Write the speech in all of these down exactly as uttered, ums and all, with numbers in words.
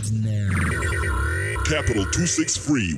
begins now. Capital two six Free.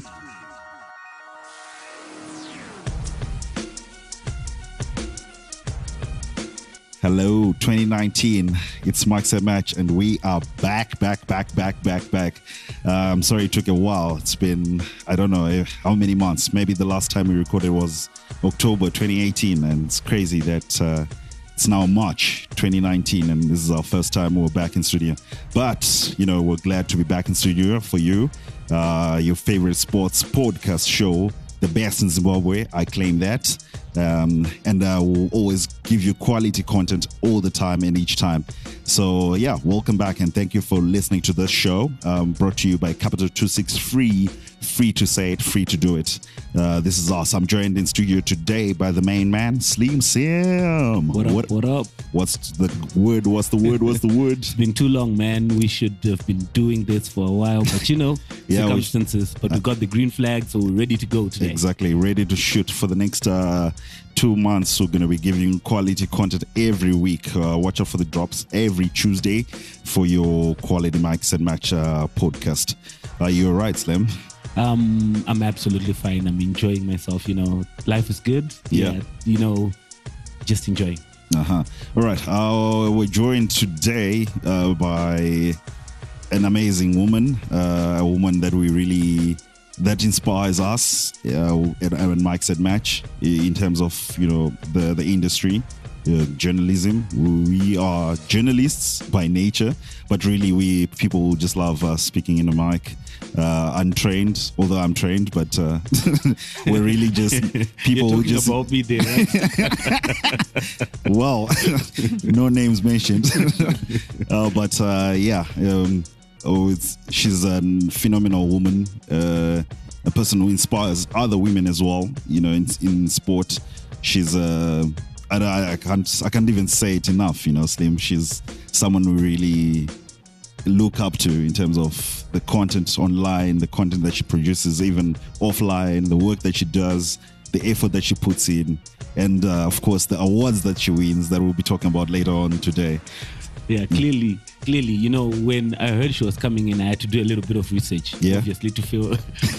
Hello, twenty nineteen. It's Mike Said Match, and we are back, back, back, back, back, back. Uh, I'm sorry it took a while. It's been, I don't know how many months. Maybe the last time we recorded was October twenty eighteen, and it's crazy that uh, it's now March twenty nineteen, and this is our first time we're back in studio. But, you know, we're glad to be back in studio for you, uh, your favorite sports podcast show, the best in Zimbabwe. I claim that. Um, and uh, we'll always give you quality content all the time and each time. So yeah, welcome back and thank you for listening to this show, um, brought to you by Capital two six Free. Free to say it, free to do it. Uh, this is us. I'm joined in studio today by the main man, Slim Sam. What up, what, what up? What's the word? What's the word? What's the word? It's been too long, man. We should have been doing this for a while, but you know, yeah, circumstances. But we got the green flag, so we're ready to go today. Exactly, ready to shoot for the next uh, two months. We're going to be giving quality content every week. Uh, watch out for the drops every Tuesday for your Quality Mike Said Match uh, podcast. Are you all right, Slim? Um, I'm absolutely fine. I'm enjoying myself. You know, life is good. Yeah. yeah you know, just enjoying. Uh-huh. All right. Uh, we're joined today uh, by an amazing woman, uh, a woman that we really, that inspires us uh, at, at Mike Said Match in terms of, you know, the, the industry. Uh, journalism. We are journalists by nature, but really we people who just love uh, speaking in the mic. Uh, untrained, although I'm trained, but uh, we're really just people You're who just about me there. Right? Well, no names mentioned. uh, but uh, yeah, um, oh, it's, she's a phenomenal woman, uh, a person who inspires other women as well. You know, in, in sport, she's a. Uh, I, I can't I can't even say it enough, you know, Slim. She's someone we really look up to in terms of the content online, the content that she produces, even offline, the work that she does, the effort that she puts in, and uh, of course the awards that she wins that we'll be talking about later on today. Yeah, clearly, clearly, you know, when I heard she was coming in, I had to do a little bit of research, yeah. obviously, to feel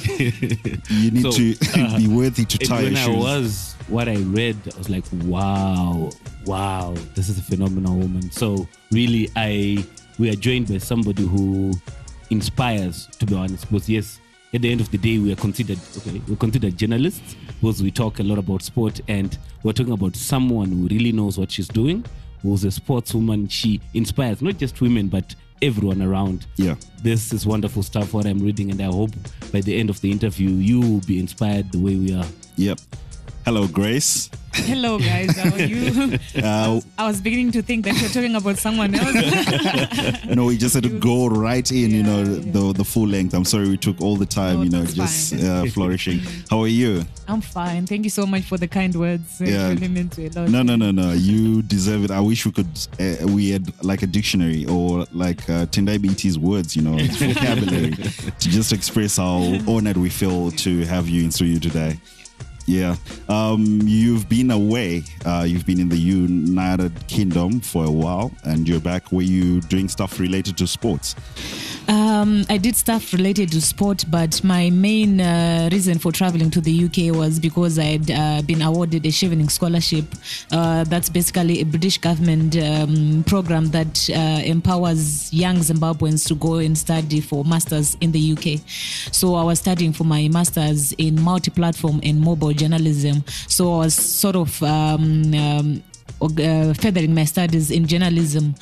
you need so, to uh, be worthy to tie your when shoes. I was, what I read, I was like, wow, wow, this is a phenomenal woman. So really, I we are joined by somebody who inspires, to be honest, because yes, at the end of the day, we are considered, okay, we're considered journalists because we talk a lot about sport, and we're talking about someone who really knows what she's doing, who's a sportswoman. She inspires not just women, but everyone around. Yeah. This is wonderful stuff, what I'm reading, and I hope by the end of the interview, you will be inspired the way we are. Yep. Hello, Grace. Hello, guys. How are you? Uh, I was beginning to think that you're talking about someone else. No, we just had to go right in, yeah, you know, yeah. the the full length. I'm sorry we took all the time, No, you know, that's just fine. uh, flourishing. How are you? I'm fine. Thank you so much for the kind words. It Yeah. really meant a lot. No, no, no, no. You deserve it. I wish we could, uh, we had like a dictionary or like uh, Tendai B T's words, you know, vocabulary to just express how honored we feel to have you in studio today. Yeah. Um, you've been away. Uh, you've been in the United Kingdom for a while and you're back. Were you doing stuff related to sports? Um, I did stuff related to sport, but my main uh, reason for traveling to the U K was because I had uh, been awarded a Chevening Scholarship. Uh, that's basically a British government um, program that uh, empowers young Zimbabweans to go and study for masters in the U K. So I was studying for my masters in multi-platform and mobile journalism. So I was sort of um, um, Uh, furthering my studies in journalism.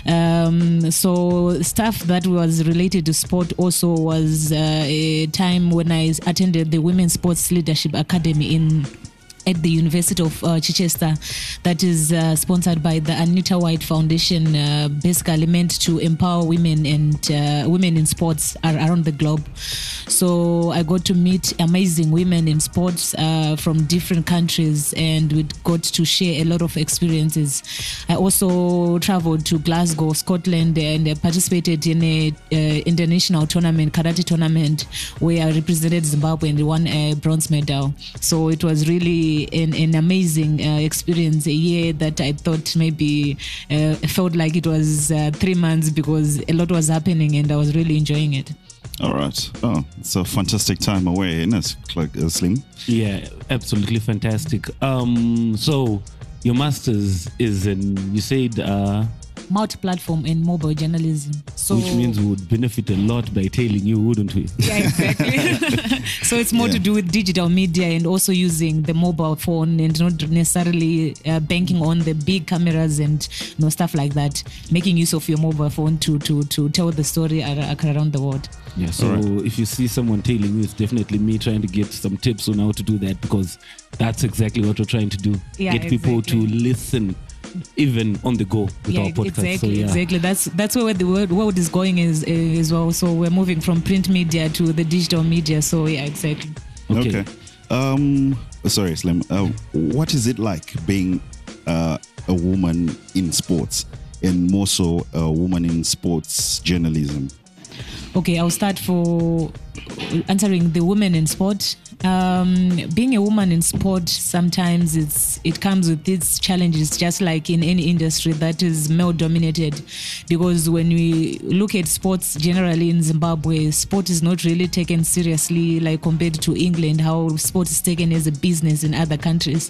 Um, so stuff that was related to sport also was uh, a time when I attended the Women's Sports Leadership Academy in at the University of uh, Chichester, that is uh, sponsored by the Anita White Foundation, uh, basically meant to empower women and uh, women in sports ar- around the globe. So I got to meet amazing women in sports uh, from different countries, and we got to share a lot of experiences. I also traveled to Glasgow, Scotland, and uh, participated in a uh, international tournament, karate tournament, where I represented Zimbabwe and won a bronze medal. So it was really really an, an amazing uh, experience. A year that I thought maybe uh, felt like it was uh, three months because a lot was happening and I was really enjoying it. All right. Oh, it's a fantastic time away, isn't it, like, uh, Slim? Yeah, absolutely fantastic. Um, so your master's is in, you said, uh, multi-platform and mobile journalism. So, which means we would benefit a lot by tailing you, wouldn't we? Yeah, exactly. So it's more Yeah. to do with digital media and also using the mobile phone and not necessarily uh, banking on the big cameras and you know, stuff like that. Making use of your mobile phone to to to tell the story ar- around the world. Yeah, so Alright. if you see someone tailing you, it's definitely me trying to get some tips on how to do that, because that's exactly what we're trying to do. Yeah, get people exactly. to listen even on the go with Yeah, our podcast. exactly, so, yeah. exactly. That's that's where the world, world is going is as well. So we're moving from print media to the digital media. So yeah, exactly. Okay. Okay. Um, sorry, Slim. Uh, what is it like being uh, a woman in sports, and more so a woman in sports journalism? Okay, I'll start for answering the women in sport. Um, being a woman in sport, sometimes it's it comes with its challenges, just like in any industry that is male dominated. Because when we look at sports generally in Zimbabwe, sport is not really taken seriously, like compared to England, how sport is taken as a business in other countries.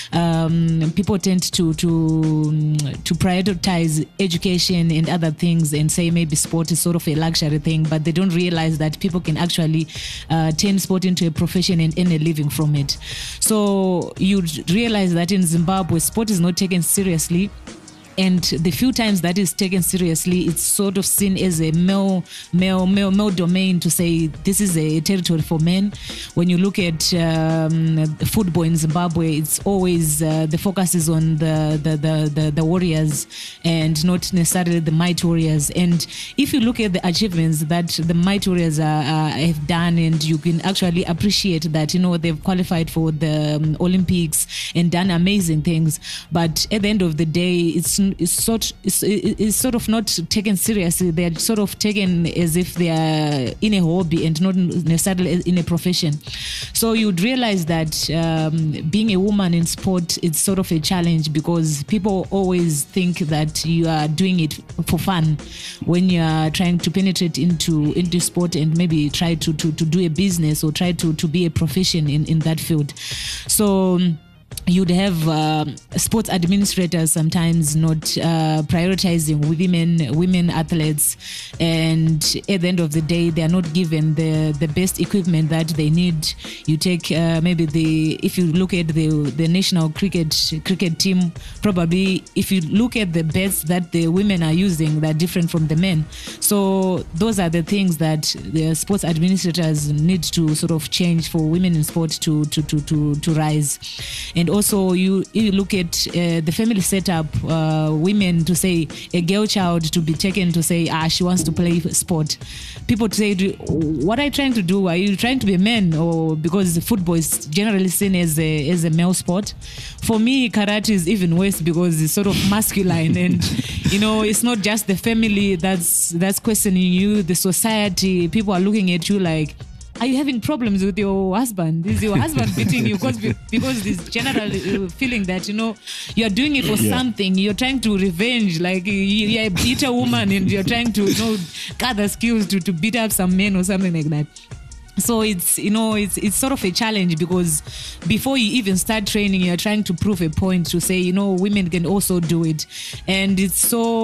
Um, people tend to to to prioritize education and other things and say maybe sport is sort of a luxury thing, but they don't realize that people can actually uh, turn sport into a profession and earn a living from it. So you realize that in Zimbabwe, sport is not taken seriously. And the few times that is taken seriously, it's sort of seen as a male, male, male, male domain to say this is a territory for men. When you look at um, football in Zimbabwe, it's always uh, the focus is on the the, the the the warriors and not necessarily the might warriors. And if you look at the achievements that the might warriors are, uh, have done, and you can actually appreciate that, you know, they've qualified for the um, Olympics and done amazing things. But at the end of the day, it's is sort is, is sort of not taken seriously. They are sort of taken as if they are in a hobby and not necessarily in a profession. So you'd realize that um, being a woman in sport is sort of a challenge, because people always think that you are doing it for fun when you are trying to penetrate into into sport and maybe try to to, to do a business or try to, to be a profession in, in that field. So you'd have uh, sports administrators sometimes not uh, prioritizing women women athletes, and at the end of the day they are not given the the best equipment that they need. You take uh, maybe the if you look at the the national cricket cricket team, probably if you look at the bets that the women are using, they're different from the men. So those are the things that the sports administrators need to sort of change for women in sport to to to to, to rise. And also you, you look at uh, the family setup, uh, women to say a girl child to be taken to say, ah, she wants to play sport. People say, what are you trying to do? Are you trying to be a man? Or because football is generally seen as a, as a male sport. For me, karate is even worse because it's sort of masculine, and you know, it's not just the family that's that's questioning you, the society. People are looking at you like, are you having problems with your husband? Is your husband beating you? Because because this general feeling that, you know, you're doing it for Yeah. something. You're trying to revenge. Like you- you're a bitter woman and you're trying to, you know, gather skills to, to beat up some men or something like that. So it's, you know, it's it's sort of a challenge, because before you even start training, you're trying to prove a point to say, you know, women can also do it. And it's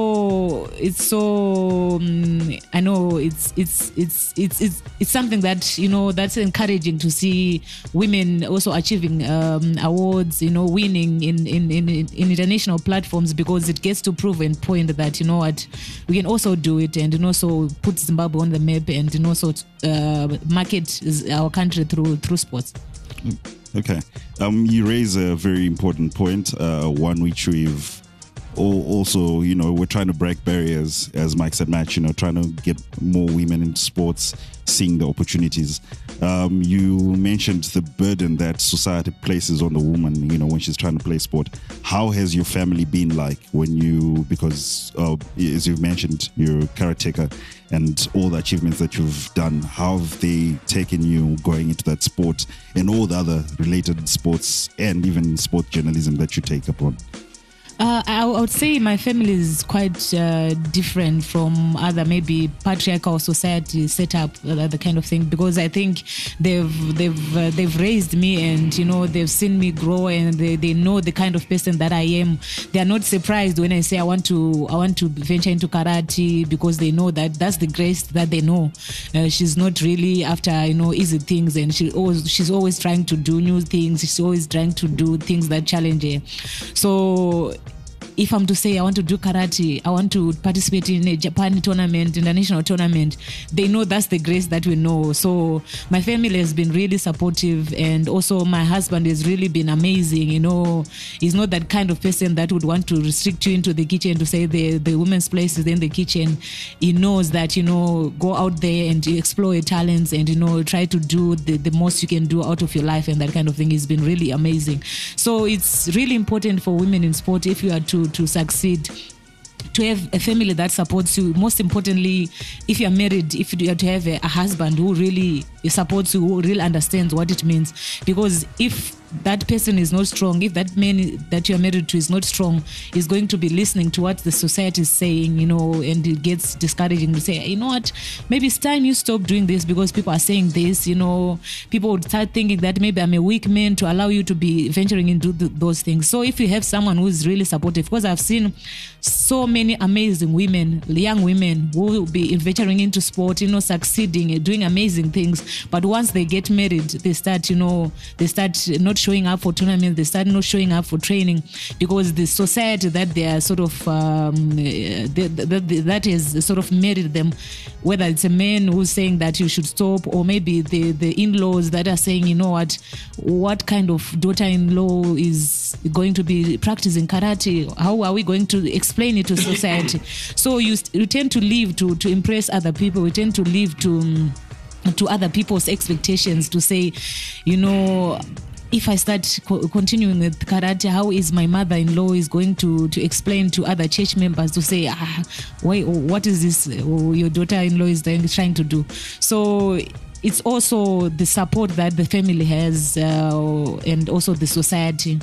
so it's so um, I know it's it's it's it's it's it's something that, you know, that's encouraging to see women also achieving um, awards, you know, winning in, in in in international platforms, because it gets to prove and point that, you know what, we can also do it, and, you know, so put Zimbabwe on the map, and, you know, so uh, market our country through through sports. Okay. Um, you raise a very important point, uh, one which we've al- also, you know, we're trying to break barriers, as Mike said, Match, you know, trying to get more women into sports, seeing the opportunities. Um, you mentioned the burden that society places on the woman, you know, when she's trying to play sport. How has your family been like when you, because uh, as you've mentioned, you're a karateka and all the achievements that you've done, how have they taken you going into that sport and all the other related sports and even sport journalism that you take upon? Uh, I, I would say my family is quite uh, different from other maybe patriarchal society setup, uh, the kind of thing, because I think they've they've uh, they've raised me, and you know they've seen me grow, and they, they know the kind of person that I am. They are not surprised when I say I want to I want to venture into karate, because they know that that's the grace that they know. Uh, she's not really after you know easy things, and she always she's always trying to do new things. She's always trying to do things that challenge her. So if I'm to say I want to do karate, I want to participate in a Japan tournament, international tournament, they know that's the grace that we know. So my family has been really supportive, and also my husband has really been amazing. You know, he's not that kind of person that would want to restrict you into the kitchen to say the, the women's place is in the kitchen. He knows that, you know, go out there and explore your talents and, you know, try to do the, the most you can do out of your life and that kind of thing. He's been really amazing. So it's really important for women in sport, if you are to to succeed, to have a family that supports you. Most importantly, if you're married, if you are to have a, a husband who really supports you, who really understands what it means. Because if that person is not strong, if that man that you're married to is not strong, is going to be listening to what the society is saying, you know, and it gets discouraging to say, you know what, maybe it's time you stop doing this because people are saying this, you know. People would start thinking that maybe I'm a weak man to allow you to be venturing into th- those things. So if you have someone who is really supportive, because I've seen so many amazing women, young women who will be venturing into sport, you know, succeeding, doing amazing things. But once they get married, they start, you know, they start not showing up for tournaments, they start not showing up for training, because the society that they are sort of um, they, that, that is sort of married them, whether it's a man who's saying that you should stop, or maybe the, the in-laws that are saying, you know what, what kind of daughter-in-law is going to be practicing karate? How are we going to explain it to society? So you, you tend to live to, to impress other people. We tend to live to um, to other people's expectations, to say, you know, if I start co- continuing with karate, how is my mother-in-law is going to, to explain to other church members to say, ah, why, what is this oh, your daughter-in-law is trying to do? So it's also the support that the family has uh, and also the society.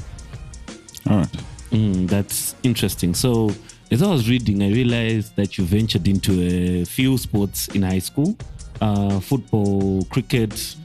All right. Mm, that's interesting. So as I was reading, I realized that you ventured into a few sports in high school, uh, football, cricket,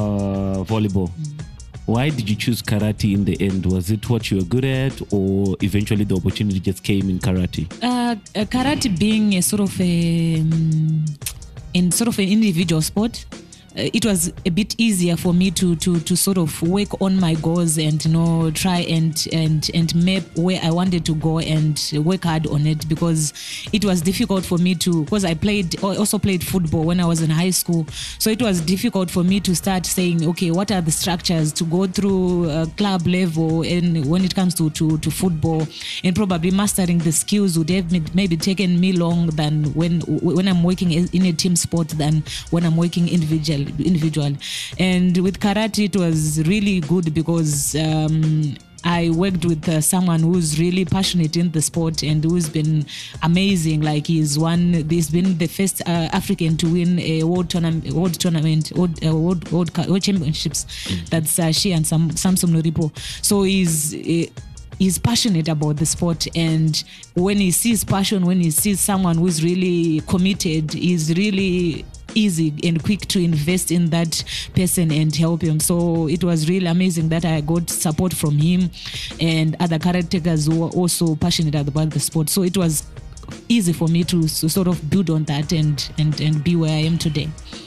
uh, volleyball. Mm. Why did you choose karate in the end? Was it what you were good at, or eventually the opportunity just came in karate? Uh, uh, karate being a sort of a, um, in sort of an individual sport, uh, it was a bit easier for me to to to sort of work on my goals and, you know, try and and and map where I wanted to go and work hard on it, because it was difficult for me to, because I played also played football when I was in high school, so it was difficult for me to start saying, okay, what are the structures to go through uh, club level, and when it comes to, to to football, and probably mastering the skills would have maybe taken me long than when when I'm working in a team sport than when I'm working individually. individual and with karate it was really good, because um I worked with uh, someone who's really passionate in the sport and who's been amazing. Like he's one, he's been the first uh, African to win a world tournament, world tournament, world uh, world, world, world championships. Mm-hmm. That's uh, she and Sam, Samson Noripo. So he's. Uh, He's passionate about the sport, and when he sees passion, when he sees someone who's really committed, he's really easy and quick to invest in that person and help him. So it was really amazing that I got support from him and other karateka who were also passionate about the sport. So it was easy for me to, to sort of build on that and, and, and be where I am today.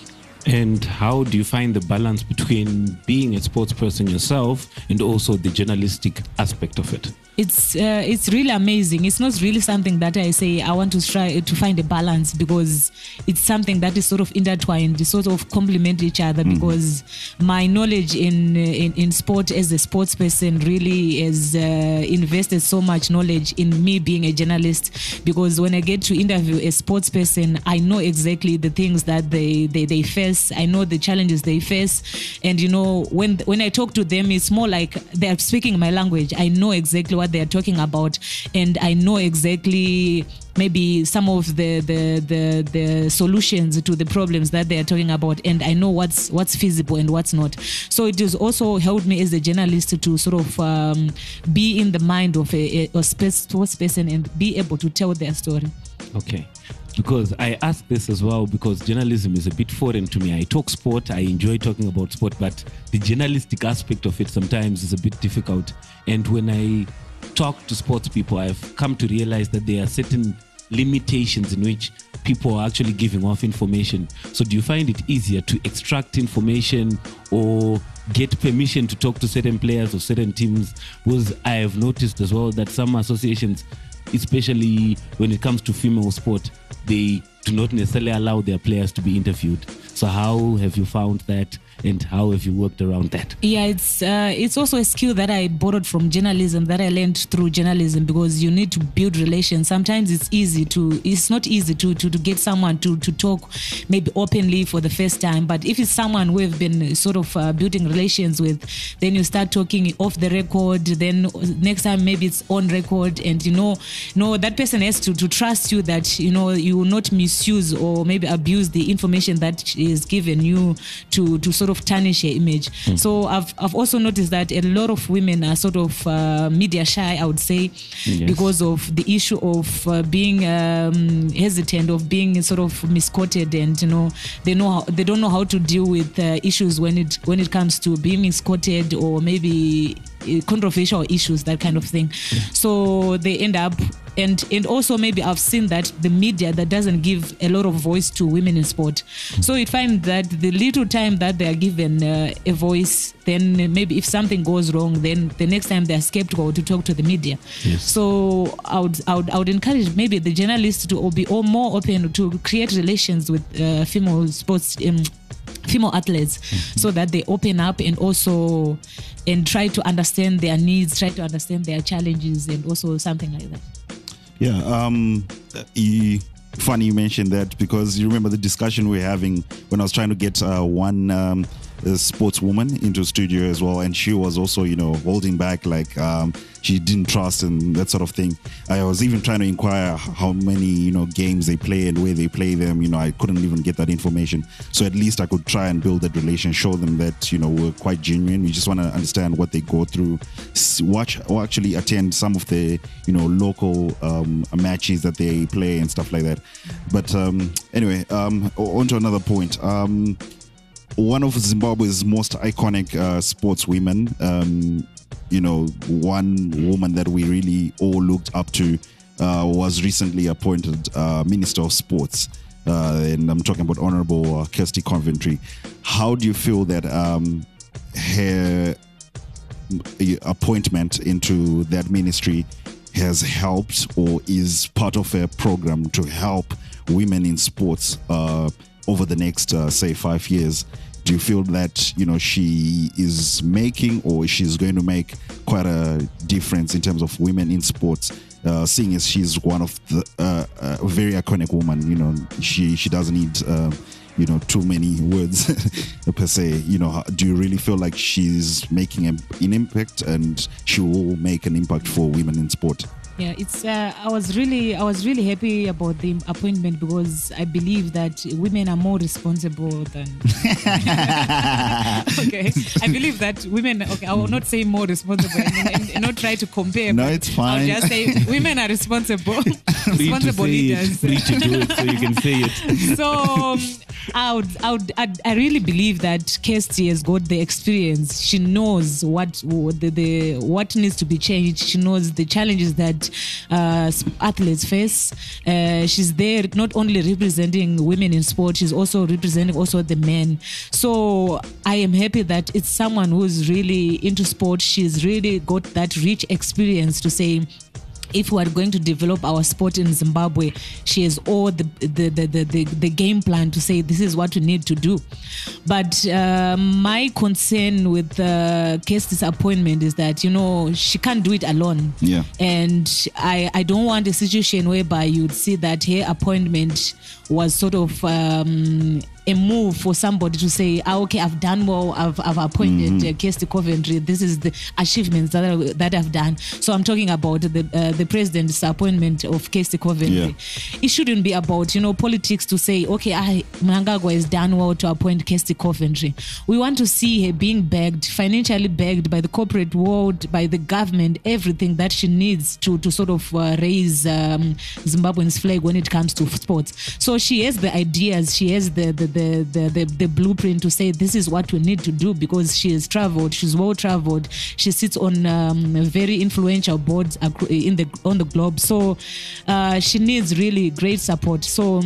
And how do you find the balance between being a sports person yourself and also the journalistic aspect of it? It's uh, it's really amazing. It's not really something that I say I want to try to find a balance, because it's something that is sort of intertwined, they sort of complement each other. Mm. Because my knowledge in, in in sport as a sports person really has uh, invested so much knowledge in me being a journalist. Because when I get to interview a sports person, I know exactly the things that they they, they face. I know the challenges they face, and you know when when I talk to them, it's more like they are speaking my language. I know exactly what they are talking about, and I know exactly maybe some of the, the the the solutions to the problems that they are talking about, and I know what's what's feasible and what's not. So it has also helped me as a journalist to sort of um, be in the mind of a, a sports person and be able to tell their story. Okay. Because I ask this as well because journalism is a bit foreign to me. I talk sport, I enjoy talking about sport, but the journalistic aspect of it sometimes is a bit difficult. And when I talk to sports people, I've come to realize that there are certain limitations in which people are actually giving off information. So do you find it easier to extract information or get permission to talk to certain players or certain teams? Because I have noticed as well that some associations, especially when it comes to female sport, they do not necessarily allow their players to be interviewed. So how have you found that, and how have you worked around that? Yeah, it's uh, it's also a skill that I borrowed from journalism, that I learned through journalism, because you need to build relations. Sometimes it's easy to, it's not easy to to, to get someone to, to talk maybe openly for the first time. But if it's someone we've been sort of uh, building relations with, then you start talking off the record. Then next time maybe it's on record, and you know, no, that person has to, to trust you that you know you will not misuse or maybe abuse the information that is given you to to sort of tarnish your image. Mm. So I've I've also noticed that a lot of women are sort of uh, media shy, I would say, yes, because of the issue of uh, being um, hesitant, of being sort of misquoted, and you know they know how, they don't know how to deal with uh, issues when it when it comes to being misquoted or maybe controversial issues, that kind of thing. Yeah. So they end up, and and also maybe I've seen that the media that doesn't give a lot of voice to women in sport. Mm. So you find that the little time that they are given uh, a voice, then maybe if something goes wrong, then the next time they're skeptical to talk to the media. Yes. So I would, I would I would encourage maybe the journalists to be all more open to create relations with uh, female sports um, female athletes, mm-hmm, so that they open up and also and try to understand their needs, try to understand their challenges, and also something like that. Yeah, um, you, funny you mentioned that, because you remember the discussion we were having when I was trying to get uh, one um, sportswoman into studio as well, and she was also, you know, holding back, like um, she didn't trust and that sort of thing. I was even trying to inquire how many, you know, games they play and where they play them. You know, I couldn't even get that information. So at least I could try and build that relation, show them that, you know, we're quite genuine. We just want to understand what they go through, watch or actually attend some of the, you know, local um, matches that they play and stuff like that. But um, anyway, um, on to another point. Um, one of Zimbabwe's most iconic uh, sportswomen, um, you know, one woman that we really all looked up to, uh, was recently appointed uh, Minister of Sports. Uh, and I'm talking about Honorable uh, Kirsty Coventry. How do you feel that um, her appointment into that ministry has helped or is part of a program to help women in sports uh, over the next, uh, say, five years? Do you feel that, you know, she is making or she's going to make quite a difference in terms of women in sports, uh, seeing as she's one of the uh, uh, very iconic woman? You know, she she doesn't need uh, you know too many words per se. You know, do you really feel like she's making an impact and she will make an impact for women in sport? Yeah, it's. Uh, I was really, I was really happy about the appointment, because I believe that women are more responsible than. Okay, I believe that women. Okay, I will not say more responsible, and, and, and not try to compare. No, it's fine. I'll just say women are responsible. Free responsible to say leaders. It, free to do it, so you can say it. So, um, I, would, I, would, I, I really believe that Kirsty has got the experience. She knows what the, the what needs to be changed. She knows the challenges that uh, athletes face. Uh, she's there not only representing women in sport, she's also representing also the men. So I am happy that it's someone who's really into sport. She's really got that rich experience to say, if we are going to develop our sport in Zimbabwe, she has all the the, the, the, the, the game plan to say this is what we need to do. But uh, my concern with uh, Kirsty's appointment is that, you know, she can't do it alone. Yeah. And I, I don't want a situation whereby you'd see that her appointment was sort of um, a move for somebody to say, ah, okay, I've done well, I've, I've appointed mm-hmm. uh, Kirsty Coventry, this is the achievements that, I, that I've done. So I'm talking about the uh, the president's appointment of Kirsty Coventry. Yeah. It shouldn't be about, you know, politics to say, okay, I, Mnangagwa has done well to appoint Kirsty Coventry. We want to see her being bagged, financially bagged by the corporate world, by the government, everything that she needs to, to sort of uh, raise um, Zimbabwean's flag when it comes to sports. So she has the ideas, she has the the, the, the, the the blueprint to say this is what we need to do, because she has traveled, she's well traveled, she sits on um, very influential boards in the on the globe. So uh, she needs really great support. So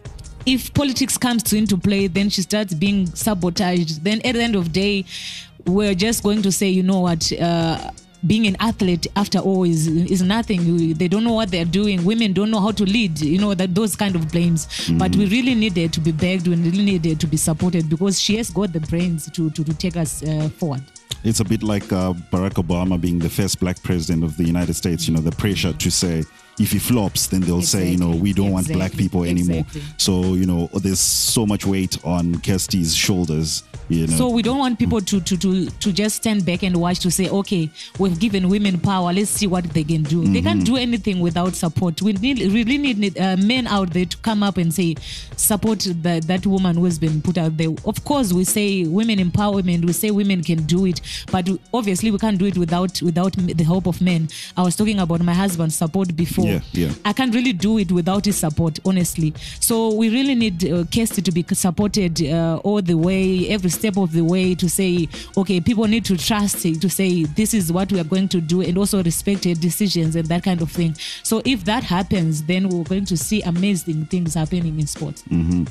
if politics comes to into play, then she starts being sabotaged. Then at the end of the day, we're just going to say, you know what, uh, being an athlete after all is is nothing. They don't know what they're doing. Women don't know how to lead, you know, that those kind of blames. Mm-hmm. But we really need her to be begged, we really need her to be supported, because she has got the brains to to, to take us uh, forward. It's a bit like uh, Barack Obama being the first black president of the United States. You know, the pressure to say, if he flops, then they'll exactly. say, you know, we don't exactly. want black people anymore. Exactly. So, you know, there's so much weight on Kirsty's shoulders. You know. So we don't want people to, to, to, to just stand back and watch to say, okay, we've given women power, let's see what they can do. Mm-hmm. They can't do anything without support. We need, really need uh, men out there to come up and say, support the, that woman who has been put out there. Of course, we say women empowerment, we say women can do it, but obviously we can't do it without without the help of men. I was talking about my husband's support before. Yeah, yeah. I can't really do it without his support, honestly. So we really need uh, Kirsty to be supported uh, all the way, every step of the way, to say, okay, people need to trust it, to say this is what we are going to do, and also respect her decisions and that kind of thing. So if that happens, then we're going to see amazing things happening in sports. Mm-hmm.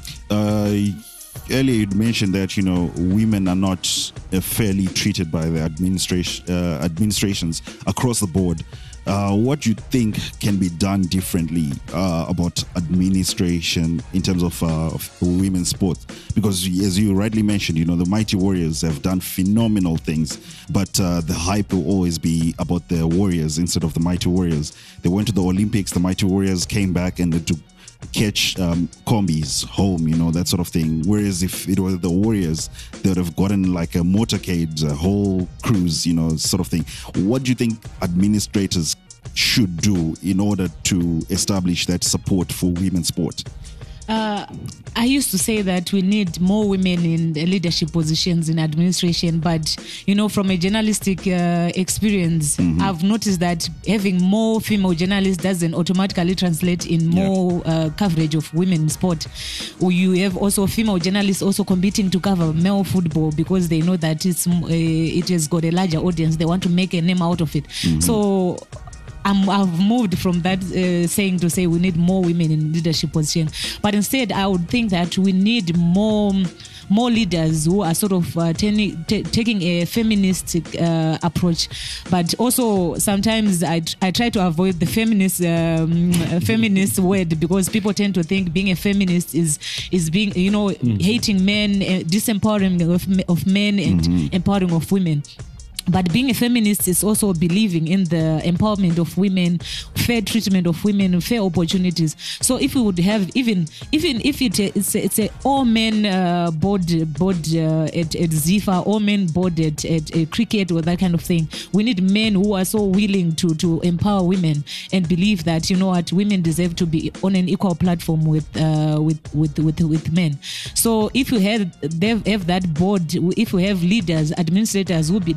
Uh, earlier you mentioned that, you know, women are not uh, fairly treated by the administration uh, administrations across the board. Uh, what do you think can be done differently uh, about administration in terms of, uh, of women's sports? Because as you rightly mentioned, you know, the Mighty Warriors have done phenomenal things, but uh, the hype will always be about the Warriors instead of the Mighty Warriors. They went to the Olympics, the Mighty Warriors came back and to catch um, combis home, you know, that sort of thing. Whereas if it were the Warriors, they would have gotten like a motorcade, a whole cruise, you know, sort of thing. What do you think administrators should do in order to establish that support for women's sport? Uh, I used to say that we need more women in leadership positions in administration, but, you know, from a journalistic uh, experience, mm-hmm. I've noticed that having more female journalists doesn't automatically translate in more yeah. uh, coverage of women in sport. You have also female journalists also competing to cover male football because they know that it's uh, it has got a larger audience. They want to make a name out of it. Mm-hmm. So I'm, I've moved from that uh, saying to say we need more women in leadership position, but instead I would think that we need more more leaders who are sort of uh, t- t- taking a feminist uh, approach. But also sometimes I, I try to avoid the feminist um, feminist word, because people tend to think being a feminist is is being, you know, mm-hmm. hating men, uh, disempowering of, of men and mm-hmm. empowering of women. But being a feminist is also believing in the empowerment of women, fair treatment of women, fair opportunities. So if we would have, even even if it, it's a, it's a all men uh, board board uh, at, at ZIFA, all men board at, at, at cricket or that kind of thing, we need men who are so willing to to empower women and believe that, you know what, women deserve to be on an equal platform with uh, with, with with with men. So if you have they have that board, if we have leaders, administrators who believe in that,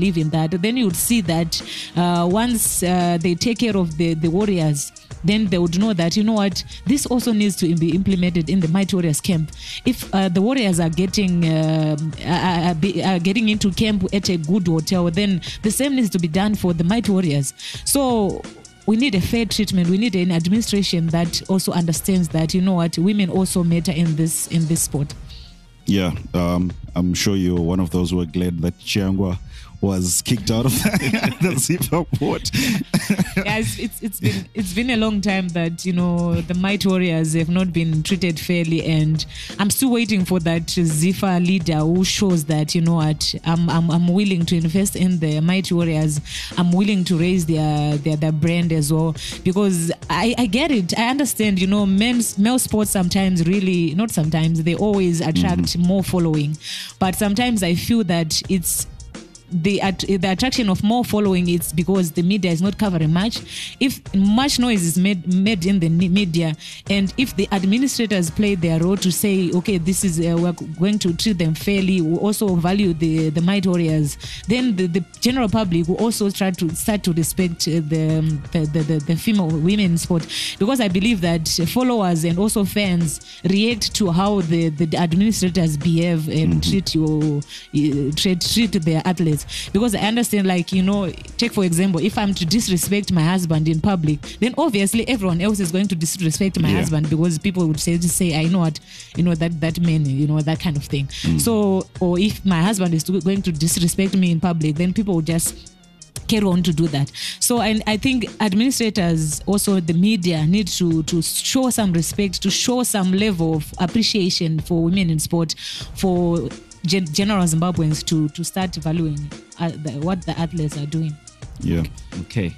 that, then you would see that uh, once uh, they take care of the, the warriors, then they would know that, you know what, this also needs to be implemented in the Mighty Warriors camp. If uh, the warriors are getting uh, are, are getting into camp at a good hotel, then the same needs to be done for the Mighty Warriors. So we need a fair treatment. We need an administration that also understands that, you know what, women also matter in this in this sport. Yeah, um, I'm sure you're one of those who are glad that Chiangwa was kicked out of the Ziva port. Yeah, it's, it's it's been it's been a long time that, you know, the Mighty Warriors have not been treated fairly, and I'm still waiting for that Ziva leader who shows that, you know what, I'm I'm I'm willing to invest in the Mighty Warriors. I'm willing to raise their their, their brand as well, because I, I get it. I understand, you know, men's male sports sometimes really not sometimes they always attract mm-hmm. more following, but sometimes I feel that it's the at, the attraction of more following is because the media is not covering much. If much noise is made made in the media, and if the administrators play their role to say, okay, this is uh, we're going to treat them fairly, we also value the the Mighty Warriors, then the, the general public will also try to start to respect uh, the, the, the the the female women sport, because I believe that followers and also fans react to how the the administrators behave and mm-hmm. treat your uh, treat treat their athletes. Because I understand, like, you know, take for example, if I'm to disrespect my husband in public, then obviously everyone else is going to disrespect my yeah. husband, because people would say, just say, I know what, you know, that that man, you know, that kind of thing. Mm. So, or if my husband is going to disrespect me in public, then people would just carry on to do that. So and I think administrators, also the media, need to to show some respect, to show some level of appreciation for women in sport, for Gen- general Zimbabweans to to start valuing uh, the, what the athletes are doing. Yeah. Okay.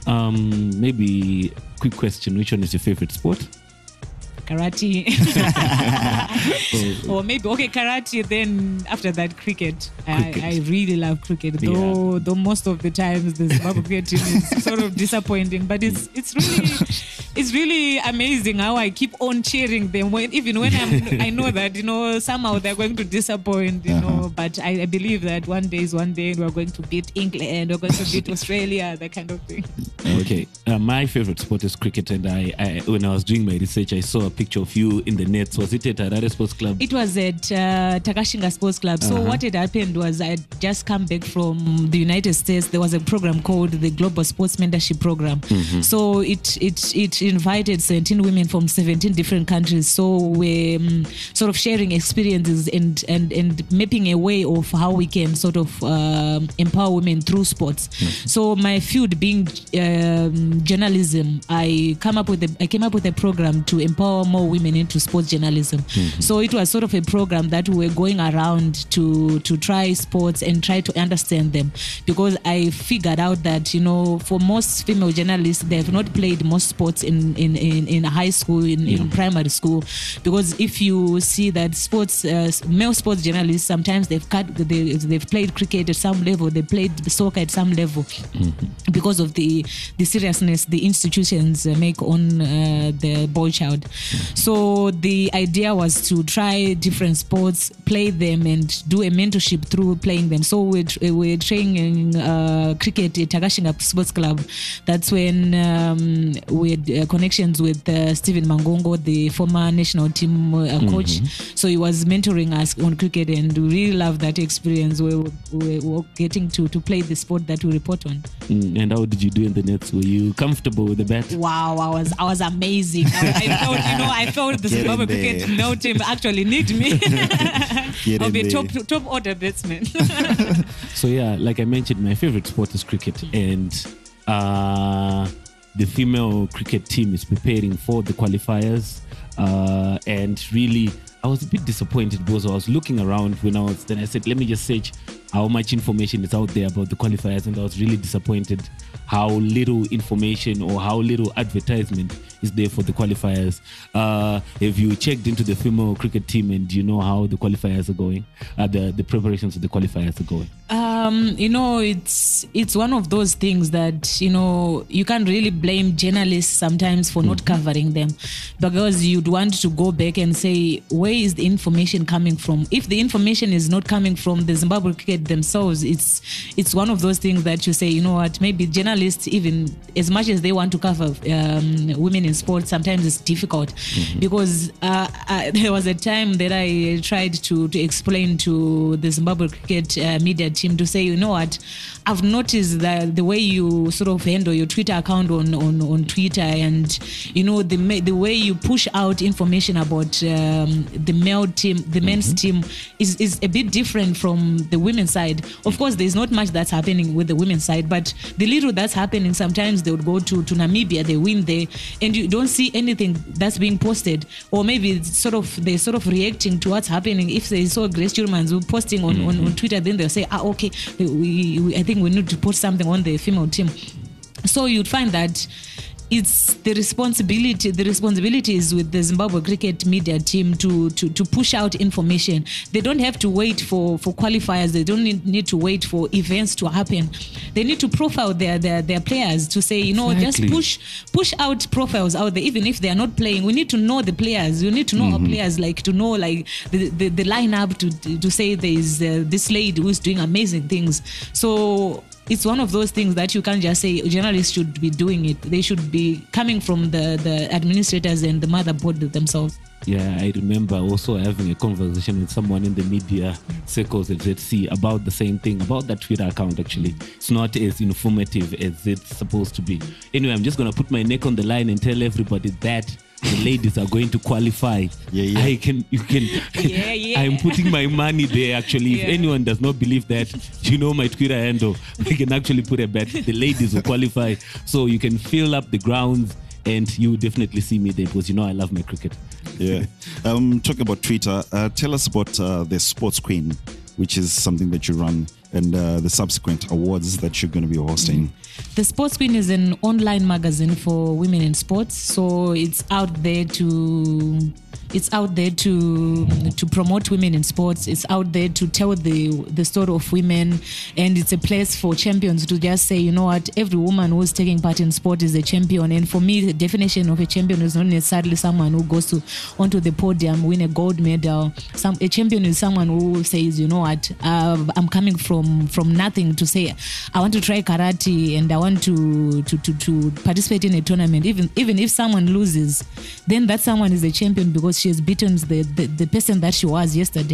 Um, maybe quick question: which one is your favorite sport? Karate. Or maybe okay, karate. Then after that, cricket. cricket. I, I really love cricket. Though, yeah. though most of the times the Zimbabwe cricket team is sort of disappointing, but it's it's really it's really amazing how I keep on cheering them. When even when I'm, I know that, you know, somehow they're going to disappoint, you uh-huh. know. But I, I believe that one day is one day, we're going to beat England, we're going to beat Australia, that kind of thing. Okay, uh, my favorite sport is cricket, and I, I when I was doing my research, I saw a picture of you in the nets. Was it at Harare Sports Club? It was at uh, Takashinga Sports Club. So uh-huh. what had happened was I had just come back from the United States. There was a program called the Global Sports Mentorship Program. Mm-hmm. So it it it invited seventeen women from seventeen different countries. So we're um, sort of sharing experiences and and and mapping a way of how we can sort of um, empower women through sports. Mm-hmm. So my field being um, journalism, I come up with a, I came up with a program to empower more women into sports journalism. Mm-hmm. So it was sort of a program that we were going around to to try sports and try to understand them, because I figured out that, you know, for most female journalists, they have not played most sports in in, in, in high school, in, yeah. in primary school, because if you see that sports uh, male sports journalists, sometimes they've cut they, they've played cricket at some level, they played soccer at some level, mm-hmm. because of the the seriousness the institutions make on uh, the boy child. Mm-hmm. So the idea was to try different sports, play them, and do a mentorship through playing them. So we're, we're training uh, cricket at Takashinga Sports Club. That's when um, we had uh, connections with uh, Stephen Mangongo, the former national team uh, coach. Mm-hmm. So he was mentoring us on cricket, and we really loved that experience. We were, we were getting to, to play the sport that we report on. Mm, and how did you do in the nets? Were you comfortable with the bat? Wow, I was I was amazing. I, I felt, you know, I felt the Zimbabwe cricket no team actually need me. I'll be a top top order batsman. So yeah, like I mentioned, my favorite sport is cricket, and uh, the female cricket team is preparing for the qualifiers, uh, and really I was a bit disappointed because I was looking around when I was then I said, let me just search how much information is out there about the qualifiers, and I was really disappointed how little information or how little advertisement is there for the qualifiers. Uh, have you checked into the female cricket team, and do you know how the qualifiers are going? Uh, the, the preparations of the qualifiers are going? Uh, Um, you know, it's it's one of those things that, you know, you can't really blame journalists sometimes for not covering them, because you'd want to go back and say, where is the information coming from? If the information is not coming from the Zimbabwe cricket themselves, it's it's one of those things that you say, you know what, maybe journalists, even as much as they want to cover um, women in sports, sometimes it's difficult mm-hmm. because uh, I, there was a time that I tried to, to explain to the Zimbabwe cricket uh, media team to say, you know what, I've noticed that the way you sort of handle your Twitter account on, on, on Twitter, and you know the the way you push out information about um, the male team, the men's mm-hmm. team is, is a bit different from the women's side. Of course, there's not much that's happening with the women's side, but the little that's happening, sometimes they would go to, to Namibia, they win there, and you don't see anything that's being posted, or maybe it's sort of they're sort of reacting to what's happening. If they saw Grace Churmans posting on, mm-hmm. on, on Twitter, then they'll say, ah, okay, we, we, I think we need to put something on the female team. So you'd find that it's the responsibility, the responsibility is with the Zimbabwe cricket media team to, to, to push out information. They don't have to wait for, for qualifiers. They don't need, need to wait for events to happen. They need to profile their, their, their players to say, you know, exactly. just push push out profiles out there, even if they are not playing. We need to know the players. We need to know mm-hmm. our players, like to know like the, the, the lineup to, to say there is uh, this lady who's doing amazing things. So it's one of those things that you can't just say journalists should be doing it. They should be coming from the, the administrators and the motherboard themselves. Yeah, I remember also having a conversation with someone in the media circles at Z C about the same thing, about that Twitter account actually. It's not as informative as it's supposed to be. Anyway, I'm just going to put my neck on the line and tell everybody that the ladies are going to qualify. Yeah, yeah. I can, you can. Yeah, yeah. I'm putting my money there actually. Yeah. If anyone does not believe that, you know my Twitter handle. I can actually put a bet. The ladies will qualify. So you can fill up the grounds and you definitely see me there because you know I love my cricket. Yeah. Um, talking about Twitter, uh, tell us about uh, the Sports Queen, which is something that you run, and uh, the subsequent awards that you're going to be hosting. Mm. The Sports Queen is an online magazine for women in sports, so it's out there to it's out there to to promote women in sports. It's out there to tell the the story of women, and it's a place for champions to just say, you know what, every woman who's taking part in sport is a champion. And for me, the definition of a champion is not necessarily someone who goes to onto the podium, win a gold medal. Some a champion is someone who says, you know what, uh, I'm coming from from nothing to say I want to try karate and I want to to to, to participate in a tournament. Even even if someone loses, then that someone is a champion because she has beaten the, the, the person that she was yesterday.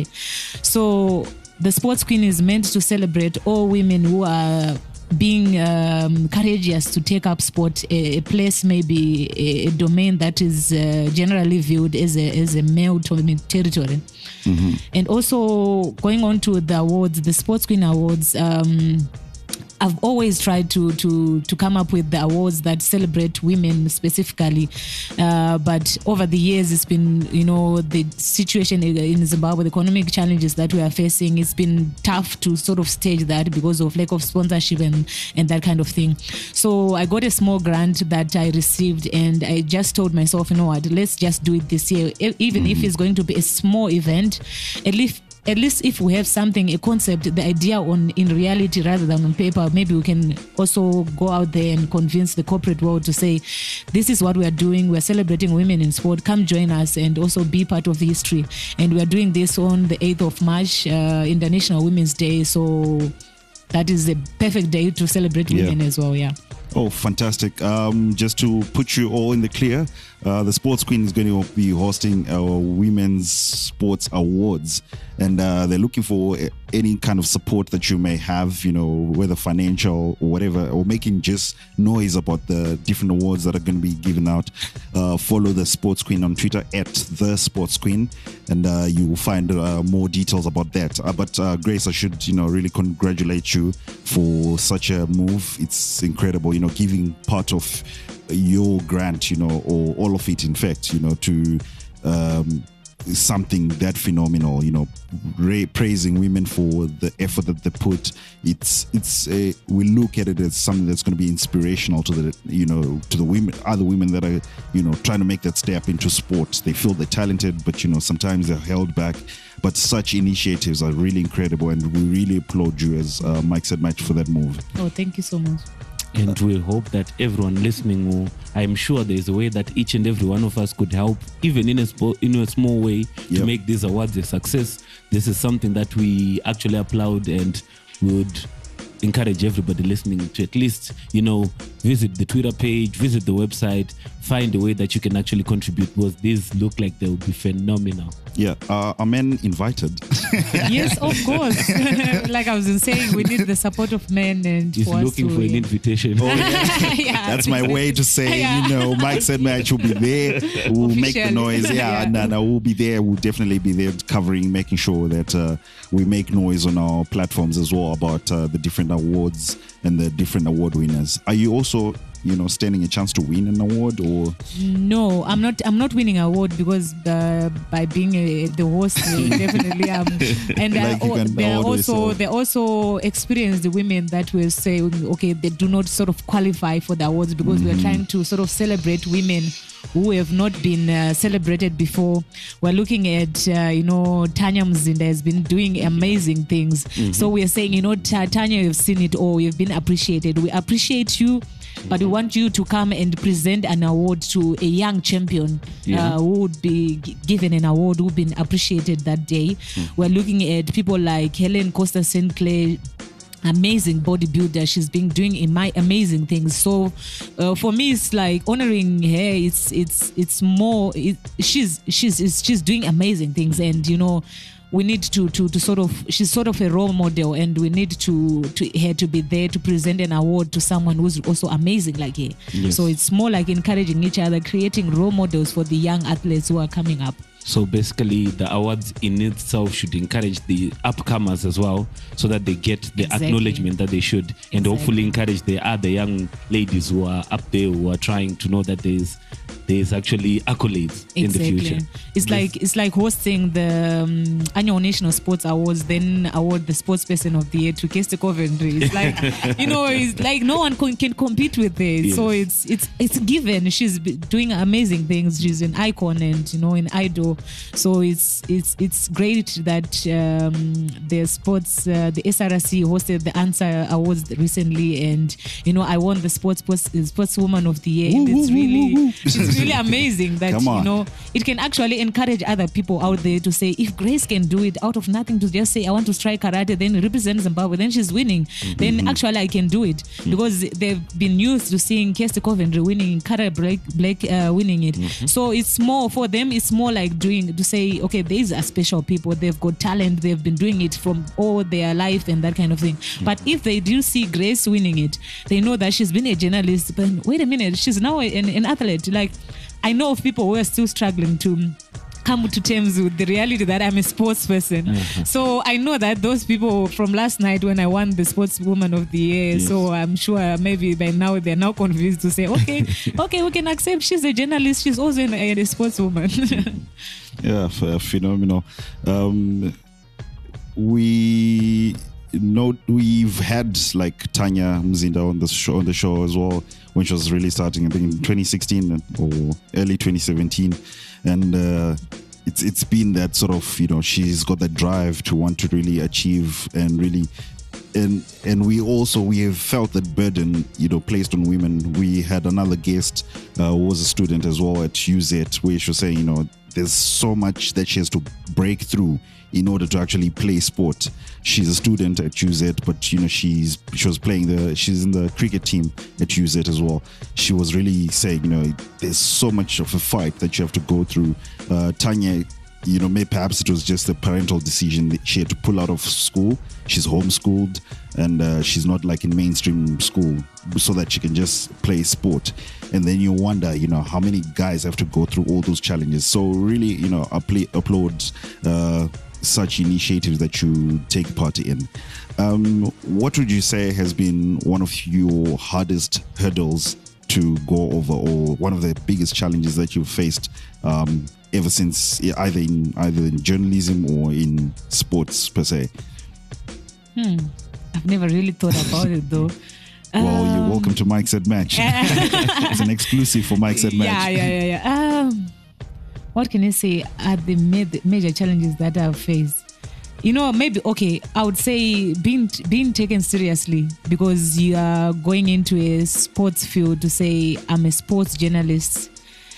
So the Sports Queen is meant to celebrate all women who are being um, courageous to take up sport, a, a place, maybe a, a domain that is uh, generally viewed as a, as a male territory. Mm-hmm. And also going on to the awards, the Sports Queen Awards, um, I've always tried to to to come up with the awards that celebrate women specifically, uh, but over the years it's been, you know, the situation in Zimbabwe, the economic challenges that we are facing, it's been tough to sort of stage that because of lack of sponsorship and and that kind of thing. So I got a small grant that I received, and I just told myself, you know what, let's just do it this year, even mm-hmm. if it's going to be a small event, at least. At least if we have something, a concept, the idea on in reality rather than on paper, maybe we can also go out there and convince the corporate world to say, this is what we are doing. We are celebrating women in sport. Come join us and also be part of the history. And we are doing this on the eighth of March, uh, International Women's Day. So that is a perfect day to celebrate women yeah. as well. Yeah. Oh, fantastic. Um, just to put you all in the clear, uh, the Sports Queen is going to be hosting our Women's Sports Awards, and uh, they're looking for any kind of support that you may have, you know, whether financial or whatever, or making just noise about the different awards that are going to be given out. Uh, follow the Sports Queen on Twitter at the Sports Queen, and uh, you will find uh, more details about that. Uh, but uh, Grace, I should, you know, really congratulate you for such a move. It's incredible, you know, giving part of your grant, you know, or all of it, in fact, you know, to um, something that phenomenal. You know, ra- praising women for the effort that they put. It's it's a, we look at it as something that's going to be inspirational to the you know to the women, other women that are you know trying to make that step into sports. They feel they're talented, but you know sometimes they're held back. But such initiatives are really incredible, and we really applaud you, as uh, Mike said, Match, for that move. Oh, thank you so much. And we hope that everyone listening will, I'm sure there's a way that each and every one of us could help, even in a, spo- in a small way, Yep. to make these awards a success. This is something that we actually applaud and would encourage everybody listening to at least, you know, visit the Twitter page, visit the website, find a way that you can actually contribute, because these look like they will be phenomenal. Yeah, uh, are men invited? Yes, of course. Like I was saying, we need the support of men, and He's for us looking to, for an invitation. yeah, That's my way to say, Yeah. you know, Mike said Match will be there. We'll make the Officially. noise. Yeah, Yeah. no, no, we'll be there. We'll definitely be there covering, making sure that uh, we make noise on our platforms as well about uh, the different awards and the different award winners. Are you also, you know, standing a chance to win an award, or? No, I'm not. I'm not winning an award because uh, by being a, the host, uh, definitely am. And Like you uh, can there are award also yourself. there are also experienced women that will say, okay, they do not sort of qualify for the awards because Mm-hmm. we're trying to sort of celebrate women who have not been uh, celebrated before. We're looking at, uh, you know, Tanya Mzinda has been doing amazing things. Mm-hmm. So we're saying, you know, Ta- Tanya, you've seen it all. You've been appreciated. We appreciate you. But we want you to come and present an award to a young champion Yeah. uh, who would be g- given an award, who've been appreciated that day. We're looking at people like Helen Costa Saint Clair, amazing bodybuilder. She's been doing ama- amazing things. So uh, for me, it's like honoring her. It's it's it's more. It, she's she's it's, she's doing amazing things, and you know. We need to, to to sort of she's sort of a role model, and we need to to her to be there to present an award to someone who's also amazing like her. Yes. So it's more like encouraging each other, creating role models for the young athletes who are coming up. So basically, the awards in itself should encourage the upcomers as well, so that they get the Exactly. acknowledgement that they should, and Exactly. hopefully encourage the other young ladies who are up there who are trying to know that there's there's actually accolades in the future. It's Yes. like it's like hosting the um, annual National Sports Awards, then award the Sports Person of the Year to Kirsty Coventry. It's like you know, it's like no one can, can compete with it. Yes. So it's it's it's given. She's b- doing amazing things. She's an icon, and you know, an idol. So it's it's it's great that um, the sports uh, the S R S C hosted the Answer Awards recently, and you know, I won the Sports Sports Sportswoman of the Year. And it's really it's really amazing that Come you on. know it can actually encourage other people out there to say, if Grace can do it out of nothing, to just say I want to try karate, then represent Zimbabwe, then she's winning, Mm-hmm. then actually I can do it, because they've been used to seeing Kirsty Coventry winning, Cara Blake, Blake uh, winning it. Mm-hmm. So it's more for them. It's more like doing to say, okay, these are special people. They've got talent. They've been doing it from all their life and that kind of thing. Mm-hmm. But if they do see Grace winning it, they know that she's been a journalist. But wait a minute, she's now an, an athlete. Like, I know of people who are still struggling to come to terms with the reality that I'm a sports person. Uh-huh. So I know that those people from last night when I won the Sportswoman of the Year, Yes. so I'm sure maybe by now they're now convinced to say, okay, okay, we can accept she's a journalist, she's also a, a sportswoman. Yeah, f- phenomenal. Um, we know we've had like Tanya Mzinda on the show on the show as well when she was really starting, I think in twenty sixteen or early twenty seventeen, and uh, it's it's been that sort of, you know, she's got that drive to want to really achieve and really. And and we also we have felt that burden, you know, placed on women. We had another guest uh, who was a student as well at U Z, where she was saying, you know, there's so much that she has to break through in order to actually play sport. She's a student at U Z, but you know, she's she was playing the she's in the cricket team at U Z as well. She was really saying, you know, there's so much of a fight that you have to go through. Uh, Tanya, you know, maybe perhaps it was just a parental decision that she had to pull out of school. She's homeschooled, and uh, she's not like in mainstream school, so that she can just play sport. And then you wonder, you know, how many guys have to go through all those challenges. So really, you know, appla- applaud uh, such initiatives that you take part in. Um, what would you say has been one of your hardest hurdles to go over, or one of the biggest challenges that you've faced um, ever since, either in either in journalism or in sports per se? Hmm. I've never really thought about it though. Well, um, you're welcome to Mike Said Match. It's an exclusive for Mike Said Match. Yeah, yeah, yeah, yeah. Um, what can I say are the ma- major challenges that I've faced? You know, maybe, okay, I would say being being taken seriously, because you are going into a sports field to say, I'm a sports journalist.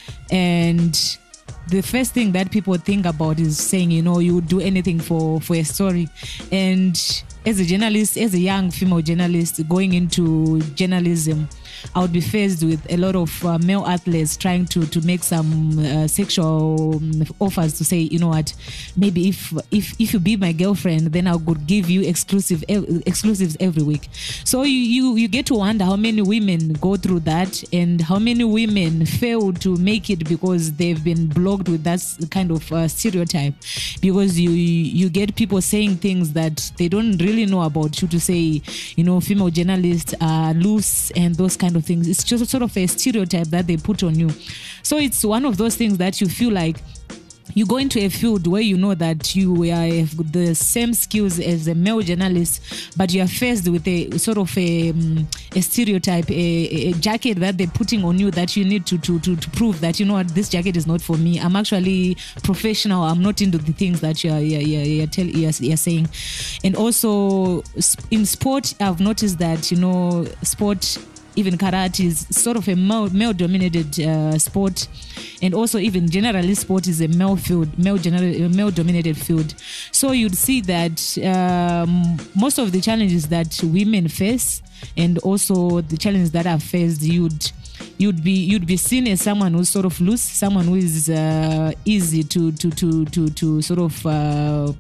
And the first thing that people think about is saying, you know, you would do anything for, for a story. And as a journalist, as a young female journalist going into journalism, I would be faced with a lot of uh, male athletes trying to to make some uh, sexual um, offers to say, you know what, maybe if if if you be my girlfriend, then I could give you exclusive e- exclusives every week. So you, you you get to wonder how many women go through that, and how many women fail to make it because they've been blocked with that kind of uh, stereotype. Because you you get people saying things that they don't really know about you, to say, you know, female journalists are loose and those kind of things. It's just sort of a stereotype that they put on you. So it's one of those things that you feel like you go into a field where you know that you have the same skills as a male journalist, but you are faced with a sort of a, um, a stereotype, a, a jacket that they're putting on you, that you need to, to, to, to prove that, you know what, this jacket is not for me. I'm actually professional. I'm not into the things that you're, you're, you're, you're, tell, you're, you're saying. And also in sport, I've noticed that, you know, sport, even karate, is sort of a male-dominated uh, sport, and also even generally sport is a male field, male gener- male-dominated field. So you'd see that um, most of the challenges that women face, and also the challenges that I've faced, you'd you'd be you'd be seen as someone who's sort of loose, someone who is uh, easy to to to to to sort of. Uh,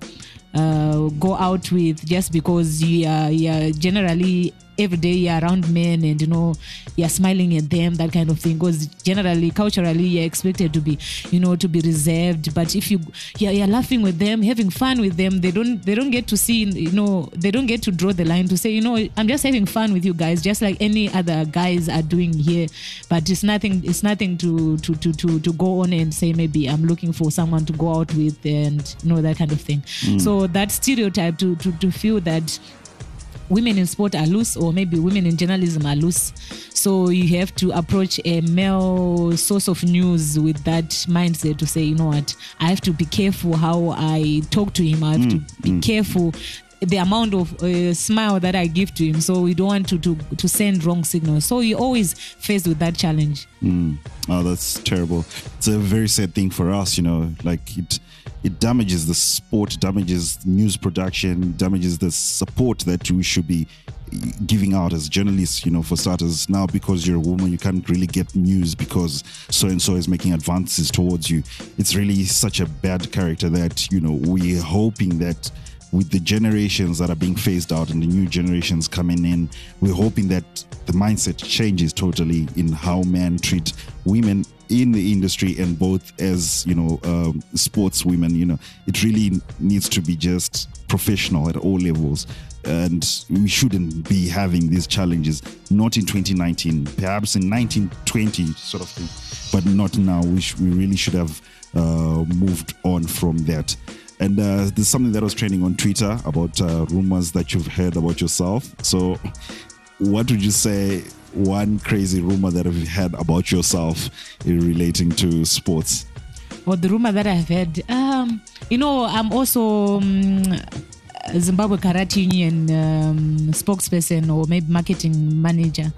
Uh, go out with, just because you are, you are generally every day you're around men, and you know you're smiling at them, that kind of thing. Because generally, culturally, you're expected to be, you know, to be reserved. But if you you're, you're laughing with them, having fun with them, they don't they don't get to see, you know, they don't get to draw the line to say, you know, I'm just having fun with you guys, just like any other guys are doing here. But it's nothing. It's nothing to to to to to go on and say, maybe I'm looking for someone to go out with, and you know, that kind of thing. Mm. So that stereotype to, to to feel that women in sport are loose, or maybe women in journalism are loose. So you have to approach a male source of news with that mindset to say, you know what, I have to be careful how I talk to him. I have mm, to be mm. careful the amount of uh, smile that I give to him. So we don't want to, to, to send wrong signals. So you're always faced with that challenge. Mm. Oh, that's terrible. It's a very sad thing for us, you know, like it it damages the sport, damages news production, damages the support that we should be giving out as journalists, you know, for starters. Now, because you're a woman, you can't really get news because so-and-so is making advances towards you. It's really such a bad character that, you know, we're hoping that with the generations that are being phased out and the new generations coming in, we're hoping that the mindset changes totally in how men treat women in the industry, and both as, you know, um, sports women. You know, it really needs to be just professional at all levels, and we shouldn't be having these challenges. Not in twenty nineteen, perhaps in nineteen twenty sort of thing, but not now. We, sh- we really should have uh, moved on from that. And uh, there's something that was trending on Twitter about uh, rumors that you've heard about yourself. So what would you say, one crazy rumor that you've heard about yourself relating to sports? Well, the rumor that I've heard, um, you know, I'm also um, Zimbabwe Karate Union um, spokesperson, or maybe marketing manager.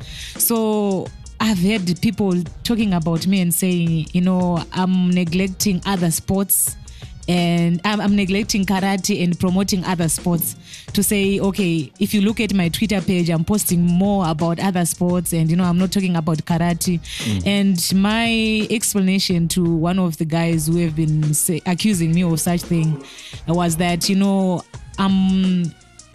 So I've heard people talking about me and saying, you know, I'm neglecting other sports, and I'm, I'm neglecting karate and promoting other sports. To say, okay, if you look at my Twitter page, I'm posting more about other sports, and you know, I'm not talking about karate. Mm. And my explanation to one of the guys who have been say, accusing me of such thing was that, you know, I'm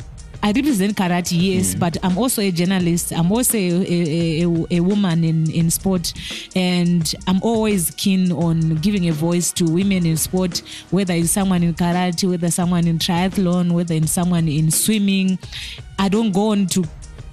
I represent karate, yes, mm. but I'm also a journalist. I'm also a, a, a, a woman in, in sport, and I'm always keen on giving a voice to women in sport, whether it's someone in karate, whether someone in triathlon, whether it's someone in swimming. I don't go on to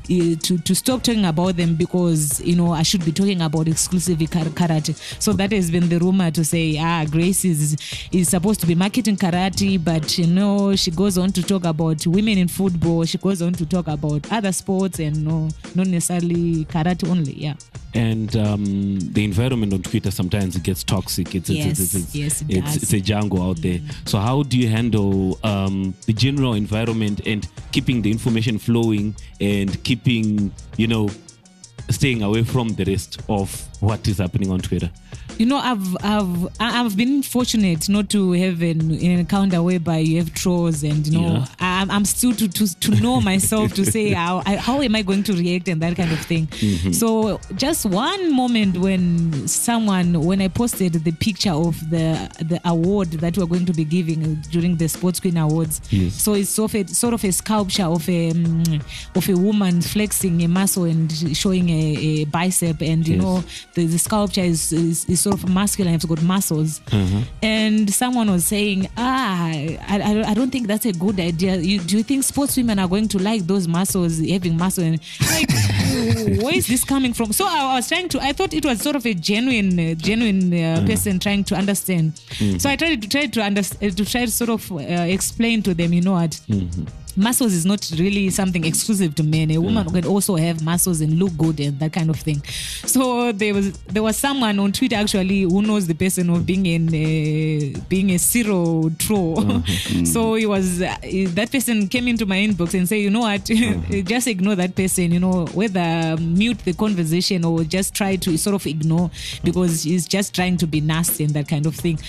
uh, to to stop talking about them because you know I should be talking about exclusively kar- karate. So that has been the rumor to say, ah, Grace is is supposed to be marketing karate, but you know she goes on to talk about women in football. She goes on to talk about other sports and no, not necessarily karate only. Yeah. And um, the environment on Twitter sometimes it gets toxic. It's Yes, it's, it's, it's, yes, it it's, does. it's a jungle out there. So how do you handle um, the general environment and keeping the information flowing and keeping, you know, staying away from the rest of what is happening on Twitter? You know, I've I've I've been fortunate not to have an, an encounter whereby you have trolls, and you know, Yeah. I'm, I'm still to, to to know myself to say how I, how am I going to react and that kind of thing. Mm-hmm. So just one moment when someone when I posted the picture of the the award that we're going to be giving during the Sports Queen Awards. Yes. So it's sort of a, sort of a sculpture of a um, of a woman flexing a muscle and showing a, a bicep, and you Yes. know the, the sculpture is, is is sort of masculine. It's got muscles, Uh-huh. and someone was saying, ah, I, I, I don't think that's a good idea. You, do you think sports women are going to like those muscles, having muscle? And like, where is this coming from? So I, I was trying to. I thought it was sort of a genuine, uh, genuine uh, person trying to understand. So I tried to try to understand to try to sort of uh, explain to them. You know what? Muscles is not really something exclusive to men. A woman can also have muscles and look good and that kind of thing. So there was there was someone on Twitter actually who knows the person of being in a, being a zero troll. So he was uh, that person came into my inbox and said, you know what, just ignore that person. You know, whether mute the conversation or just try to sort of ignore because he's just trying to be nasty and that kind of thing.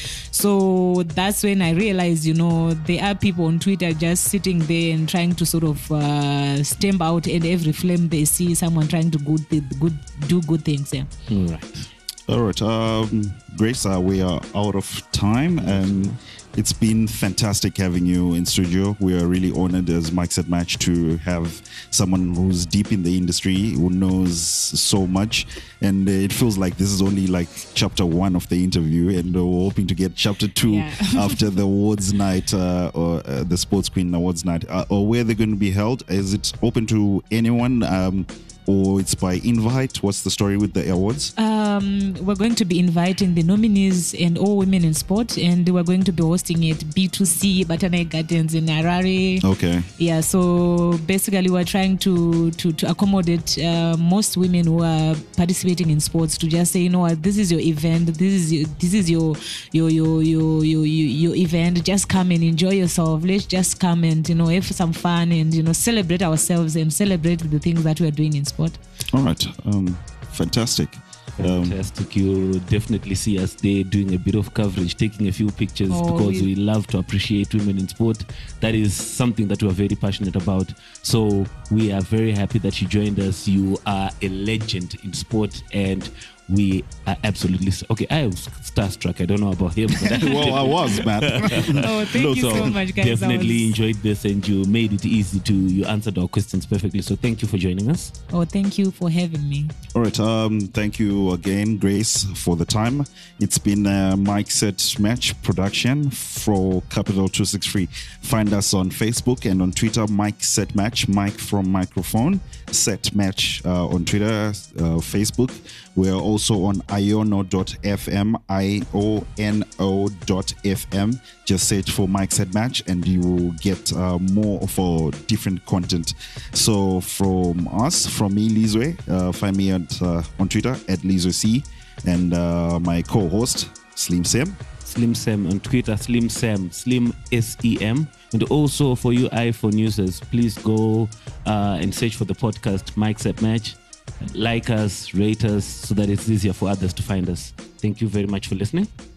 So that's when I realized, you know, there are people on Twitter just sitting there and trying to sort of uh, stamp out in every flame they see someone trying to good, good do good things. Yeah. All right. All right, um, Grace, uh, we are out of time, and it's been fantastic having you in studio. We are really honored, as Mike said, Match, to have someone who's deep in the industry, who knows so much, and uh, it feels like this is only like chapter one of the interview, and uh, we're hoping to get chapter two Yeah. after the awards night uh, or uh, the Sports Queen Awards night. Uh, or where they're going to be held? Is it open to anyone? Um, or it's by invite? What's the story with the awards? Um, we're going to be inviting the nominees and all women in sport, and we're going to be hosting it B two C Batanai Gardens in Harare. Okay. Yeah, so basically we're trying to to, to accommodate uh, most women who are participating in sports to just say, you know what, this is your event, this is your, this is your your your your your, your, your event. Just come and enjoy yourself. Let's just come and you know have some fun and you know celebrate ourselves and celebrate the things that we're doing in sport. All right. Um, fantastic. Um, Fantastic. You definitely see us there doing a bit of coverage, taking a few pictures Oh, because we- we love to appreciate women in sport. That is something that we are very passionate about. So we are very happy that you joined us. You are a legend in sport, and we are absolutely okay. I was starstruck. I don't know about him. But well, I was, man. Oh, thank Look, you so so much, guys. definitely I was- enjoyed this, and you made it easy to. You answered our questions perfectly. So thank you for joining us. Oh, thank you for having me. All right. Um, thank you again, Grace, for the time. It's been a Mike Set Match production for Capital two sixty-three. Find us on Facebook and on Twitter, Mike Set Match, Mike from Microphone, Set Match uh, on Twitter, uh, Facebook. We're also on iono dot f m, I O N O dot F M. Just search for Mike Set Match and you will get uh, more of our different content. So from us, from me, Lizwe, uh, find me at, uh, on Twitter at LizweC, and uh, my co-host, Slim Sam. Slim Sam on Twitter, Slim Sam, Slim S E M. And also for you iPhone users, please go uh, and search for the podcast Mike Set Match. Like us, rate us, so that it's easier for others to find us. Thank you very much for listening.